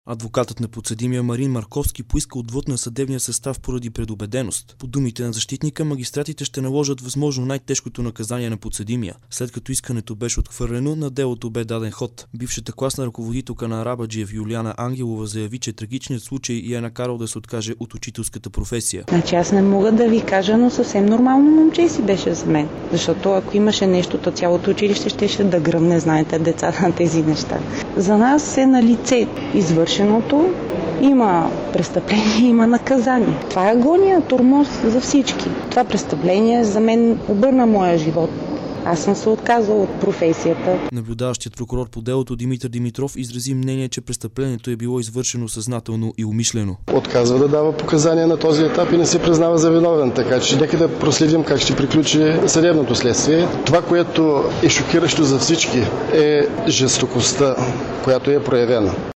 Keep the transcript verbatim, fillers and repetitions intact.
Адвокатът на подсъдимия Марин Марковски поиска отвод на съдебния състав поради предубеденост. По думите на защитника, магистратите ще наложат възможно най-тежкото наказание на подсъдимия. След като искането беше отхвърлено, на делото бе даден ход. Бившата класна ръководителка на Арабаджиев Юлиана Ангелова заяви, че трагичният случай я е накарал да се откаже от учителската професия. Значи аз не мога да ви кажа, но съвсем нормално момче си беше за мен. Защото ако имаше нещо, то цялото училище щеше да гръмне, знаете, децата на тези неща. За нас е на лице извършеното, има престъпление, има наказание. Това е агония, тормоз за всички. Това престъпление за мен обърна моя живот. Аз съм се отказала от професията. Наблюдаващият прокурор по делото Димитър Димитров изрази мнение, че престъплението е било извършено съзнателно и умишлено. Отказва да дава показания на този етап и не се признава за виновен, така че нека да проследим как ще приключи съдебното следствие. Това, което е шокиращо за всички, е жестокостта, която е проявена.